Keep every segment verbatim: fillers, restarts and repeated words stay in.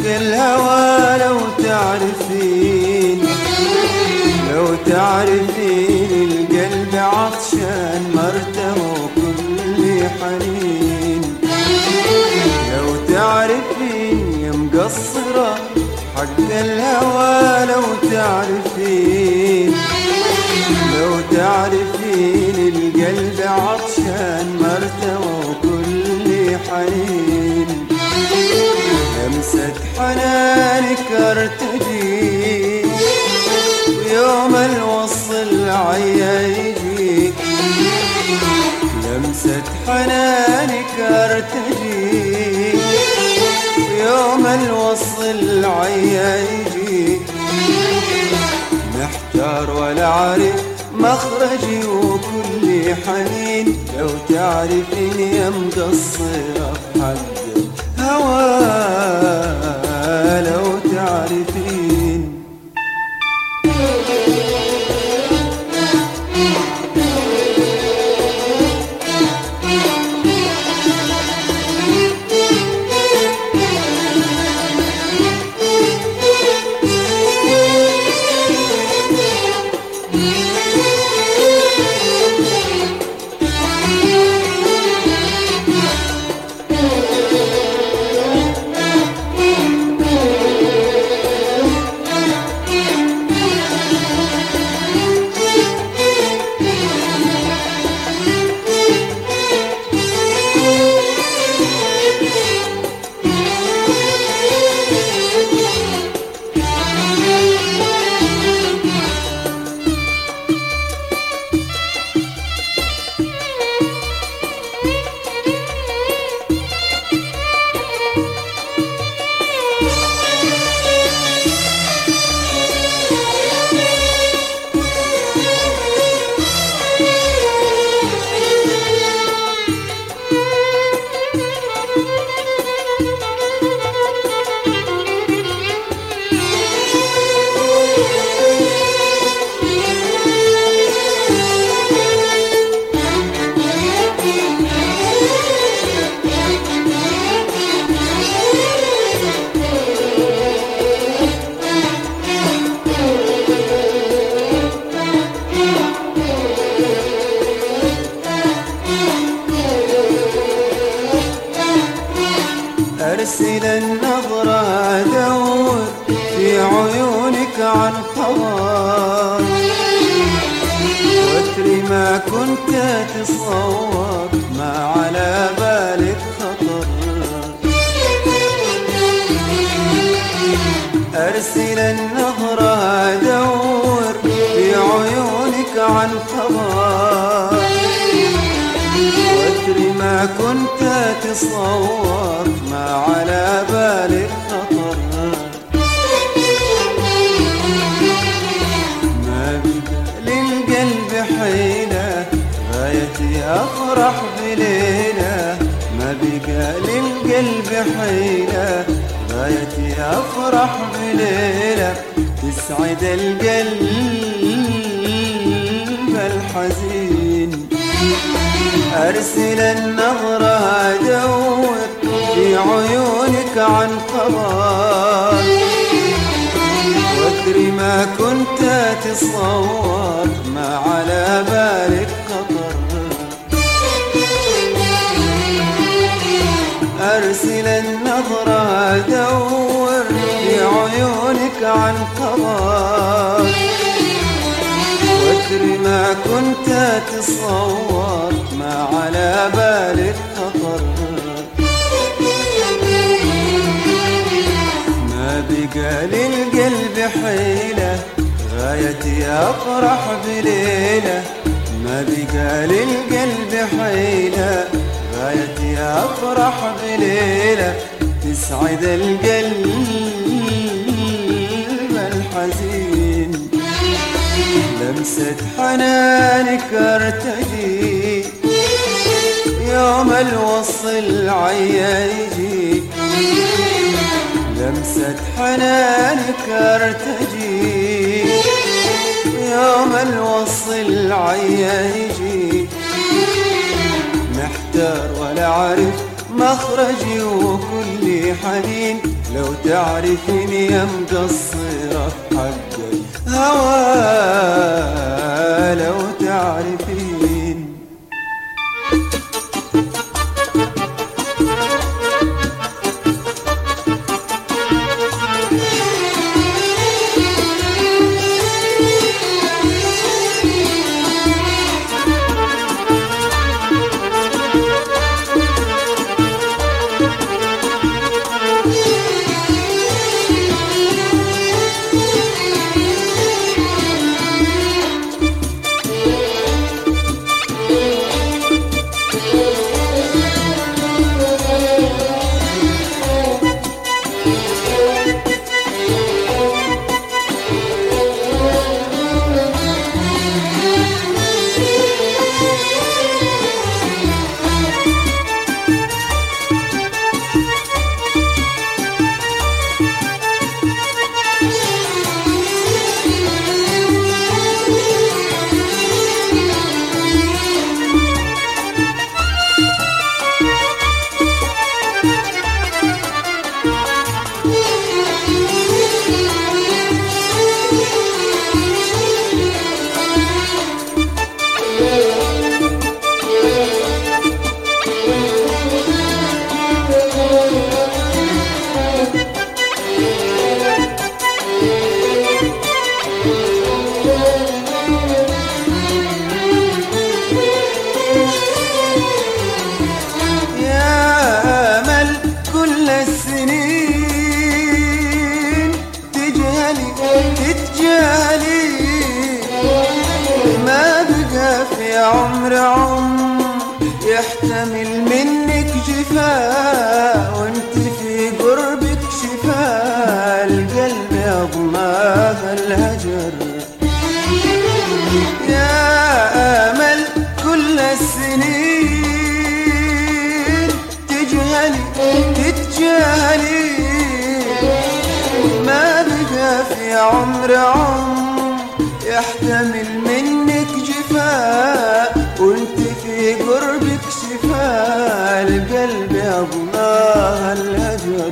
الهوى لو تعرفين، لو تعرفين القلب عطشان مرتوى وكل حنين. لو تعرفين يا مقصرة حق الهوى، لو تعرفين، لو تعرفين القلب عطشان مرتوى وكل حنين. لمسة حنانك ارتجي ويوم الوصل عيا يجي. لمسة حنانك ارتجي ويوم الوصل عيا يجي. محتار ولا عارف مخرجي وكل حنين. لو تعرفين يا مقصرة حق الهوى، لو تعرفين. أرسل النظرة أدور في عيونك عن خبر، واتري ما كنت تصور ما على بالك خطر. أرسل النظرة أدور في عيونك عن خبر، واتري ما كنت تصور ما على بالك خطر. ما بقى للقلب حيلة غايتي أفرح بليلة. ما بقى للقلب حيلة غايتي أفرح بليلة تسعد القلب الحزين. أرسل النظرة أدور في عيونك عن خبر، واتري ما كنت تصور ما على بالك خطر. أرسل النظرة أدور في عيونك عن خبر، واتري ما كنت تصور ما على بالك خطر. ما بقى للقلب حيلة غايتي أفرح بليلة. ما بقى للقلب حيلة غايتي أفرح بليلة تسعد القلب الحزين. لمسة حنانك ارتجي يوم الوصل عيا يجي. لمسة حنانك ارتجي يوم الوصل عيا يجي. محتار ولا عارف مخرجي وكل حنين. لو تعرفيني يا مقصرة حق الهوى، لو تعرفين. عمر عمر يحتمل منك جفا، وانت في قربك شفا، القلب يضماه الهجر. يا امل كل السنين تجهلي تتجاهلي، ما بقى في عمر عمر يحتمل منك جفا، وانت في قربك شفا، القلب يضماه الهجر.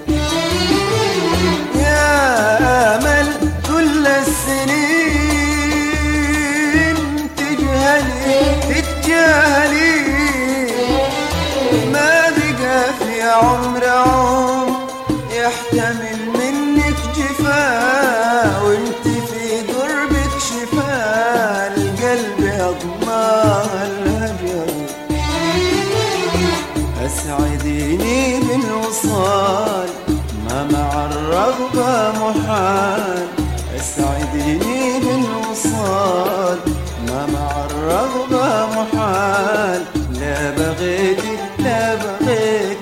يا امل كل السنين تجهلي تتجاهلي، ما بقى في عمر عمر يحتمل منك جفا، وانت في قربك شفا، القلب يضماه الهجر. أسعديني بالوصال ما مع الرغبة محال، أسعديني بالوصال ما مع الرغبة محال، لا بغيت لا بغيت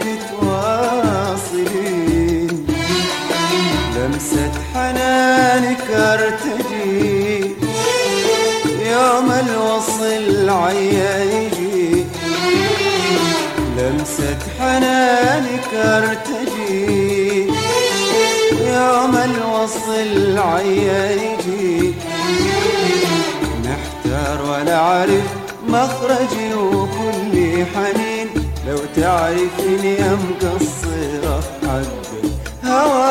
تواصلين، لمسة حنانك ارتجي، يوم الوصل عيا يجي، لمسة حنانك ارتجي، يوم الوصل عيا يجي، نحتار ولا اعرف مخرجي وكلي حنين، لو تعرفيني يا مقصرة حق الهوى.